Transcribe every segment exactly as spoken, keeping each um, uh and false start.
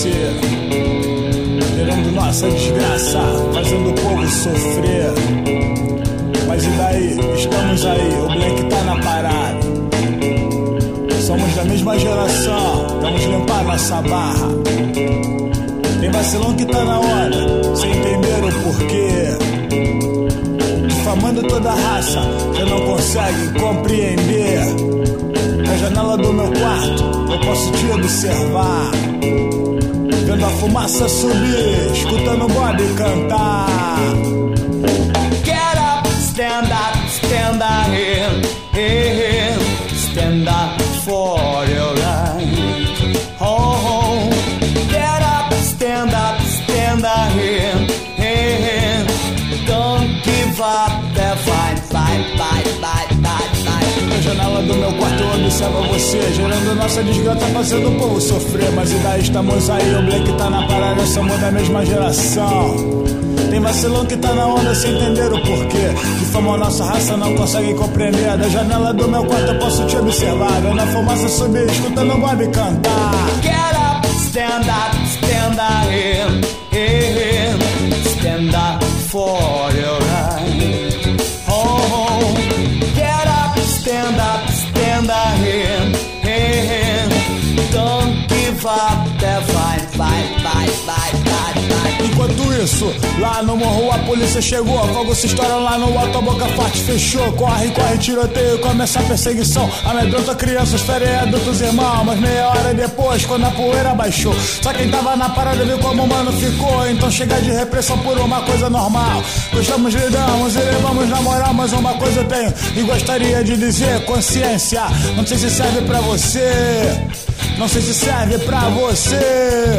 você, gerando nossa desgraça, fazendo o povo sofrer. Mas e daí? Estamos aí, o Blank tá na parada. Somos da mesma geração, vamos limpar nossa barra. Tem vacilão que tá na onda, sem entender o porquê, difamando toda a raça, que não consegue compreender. Na janela do meu quarto, eu posso te observar, vendo a fumaça subir, escutando o Bob cantar. Get up, stand up, stand up here, here, stand up for your right. Oh, oh. Get up, stand up, stand up here, here, don't give up the fight, fight, fight, fight, fight, fight. Na janela do meu quarto eu observo você, gerando nossa desgraça, fazendo o povo sofrer. Mas e daí? Estamos aí, o Black tá na parada, somos da mesma geração. Tem vacilão que tá na onda sem entender o porquê, difamam nossa raça, não conseguem compreender. Da janela do meu quarto eu posso te observar, vendo a fumaça subir, escutando o Bob cantar. Get up, stand up, stand up here, here, stand up for your right. Oh, oh. Get up, stand up, stand up here, here, don't give up the fight, fight, fight, fight, fight, fight. Enquanto isso, lá no morro a polícia chegou, fogo se estoura lá no alto, a boca forte fechou. Corre, corre, tiroteio, começa a perseguição, amedronta crianças, fere adultos irmãos. Mas meia hora depois, quando a poeira baixou, só quem tava na parada viu como o mano ficou. Então chega de repressão por uma coisa normal, gostamos, lidamos e levamos na moral. Mas uma coisa eu tenho e gostaria de dizer: consciência, não sei se serve pra você, não sei se serve pra você.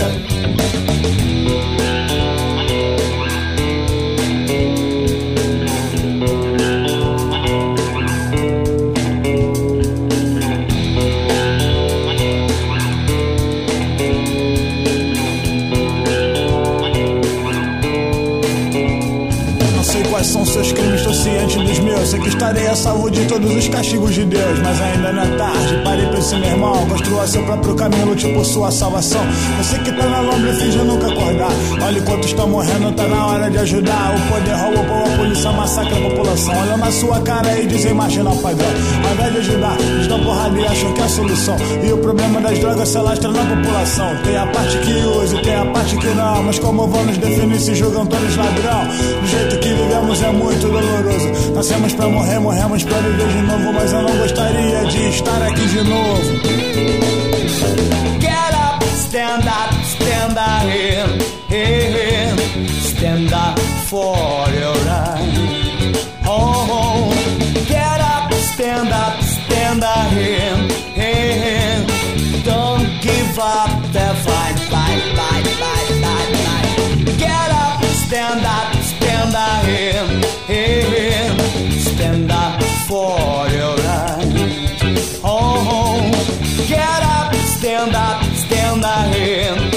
Quais são seus crimes, estou ciente dos meus. Sei que estarei a salvo de todos os castigos de Deus. Mas ainda não é tarde, pare e pense, meu irmão. Construa seu próprio caminho, lute por sua salvação. Eu sei que tá na lombre e finge nunca acordar. Olha enquanto estão morrendo, tá na hora de ajudar. O poder rouba o povo, a polícia massacra a população. Olha na sua cara e dizem margina ao pagão. Ao invés de ajudar, eles dão porrada e acham que é a solução. E o problema das drogas se alastra na população. Tem a parte que usa e tem a parte que não. Mas como vão nos definir se julgam todos ladrão? Do jeito que vivemos é muito doloroso. Nascemos pra morrer, morremos pra viver de novo. Mas eu não gostaria de estar aqui de novo. Get up, stand up, stand up here, here, stand up for your right. Oh, oh. Get up, stand up, stand up here, here, don't give up the fight, fight, fight, fight, fight, fight. Get up, stand up, stand up here, here, stand up for your right. Oh, oh. Get up, stand up, stand up here.